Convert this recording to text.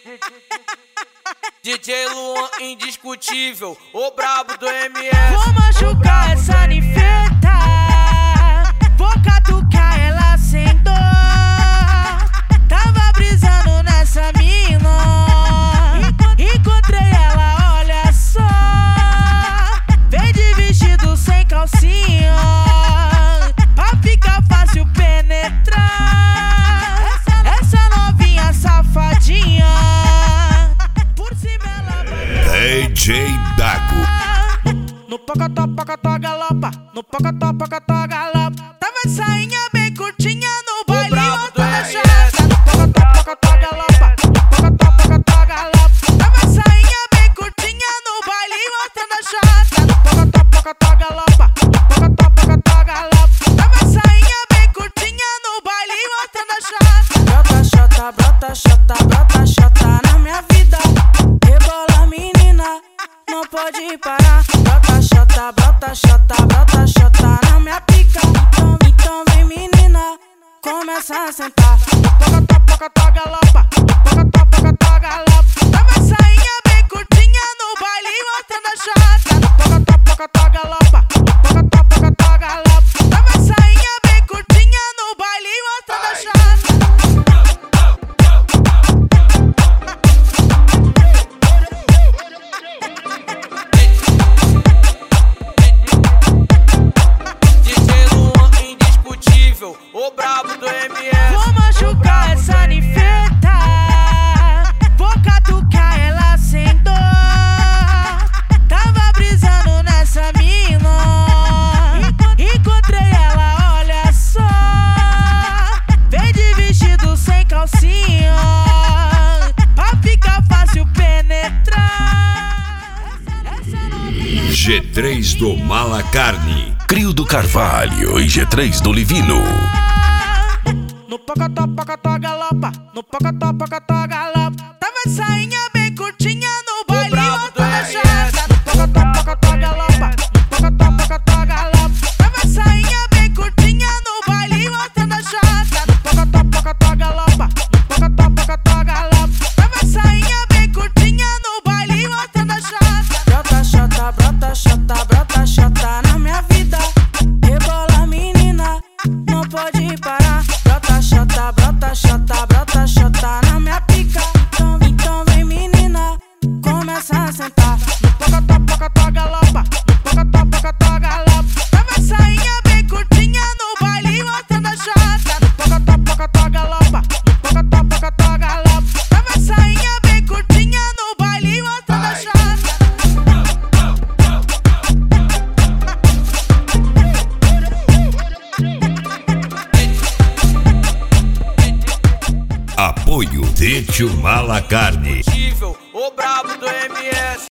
DJ Luan indiscutível, o brabo do MS. Vou machucar essa ninfeta, vou catucar ela sem dor. Tava brisando nessa mina, encontrei ela, olha só. Vem de vestido sem calcinha, pra ficar fácil penetrar. Essa novinha safadinha, por cima ela vai. DJ Dago. No pocotó, pocotó, galopa. No pocotó, pocotó, galopa. Tava sainha bem curtinha no baile, outra na chata. No pocotó, pocotó, galopa. No pocotó, pocotó, galopa. Tava sainha bem curtinha no baile, outra na chata. No pocotó, pocotó, galopa. No pocotó, pocotó, galopa. Tava sainha bem curtinha no baile, outra na chata. Brota chata, brota chata na minha vida. Rebola menina, não pode parar. Brota chata, brota chata, brota chata na minha pica. Então vem menina, começa a sentar. Pocotó, pocotó, galopa. Pocotó, pocotó, galopa. Tava sainha bem curtinha no baile, outra na chata. Pocotó, pocotó, galopa. Pocotó, pocotó, galopa. Tava sainha bem curtinha no baile, outra na chata. O brabo do MS. Vou machucar essa ninfeta, vou catucar ela sem dor. Tava brisando nessa mina, encontrei ela, olha só. Vem de vestido sem calcinha, pra ficar fácil penetrar. G3 do Mala Carne, Crio do Carvalho e G3 do Livino. No pocotó, pocotó, galopa. No pocotó, pocotó, galopa. Tava sainha bem curtinha no baile, outra na chata. No pocotó, pocotó, galopa. No pocotó, pocotó, galopa. Tava sainha bem curtinha no baile, outra na chata. No pocotó, pocotó, galopa. No pocotó, pocotó, galopa. Tava sainha bem curtinha no baile, outra na chata. Brota chata, brota chata na minha vida. Rebola menina, não pode parar. Brota chata, brota chata, brota chata na minha pica. Então vem menina, começa a sentar. No pocotó, pocotó, galopa. No pocotó, pocotó, galopa. Tava sainha bem curtinha no baile, outra na chata. No pocotó, pocotó, galopa. No pocotó, pocotó, galopa. Tava sainha bem curtinha no baile, outra na chata. apoio Tio Mala Carne. O brabo do MS.